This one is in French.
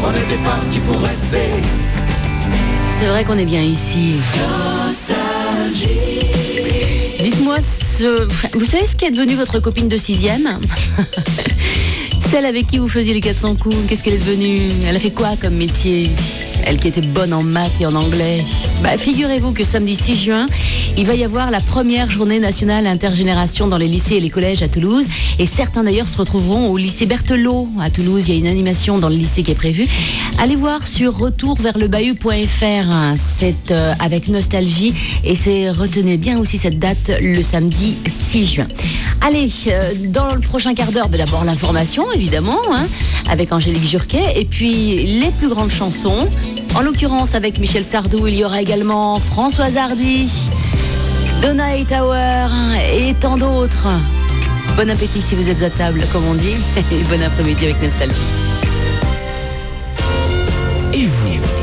on était parti pour rester. C'est vrai qu'on est bien ici. Nostalgie. Dites-moi, vous savez ce qu'est devenue votre copine de 6e? Celle avec qui vous faisiez les 400 coups, qu'est-ce qu'elle est devenue? Elle a fait quoi comme métier? Elle qui était bonne en maths et en anglais. Figurez-vous que samedi 6 juin, il va y avoir la première journée nationale intergénération dans les lycées et les collèges à Toulouse. Et certains d'ailleurs se retrouveront au lycée Berthelot à Toulouse. Il y a une animation dans le lycée qui est prévue. Allez voir sur retourverslebahut.fr. C'est avec nostalgie. Et retenez bien aussi cette date, le samedi 6 juin. Allez, dans le prochain quart d'heure, d'abord l'information évidemment, avec Angélique Jurquet. Et puis les plus grandes chansons. En l'occurrence, avec Michel Sardou, il y aura également Françoise Hardy, Donna Hightower et tant d'autres. Bon appétit si vous êtes à table, comme on dit, et bon après-midi avec Nostalgie.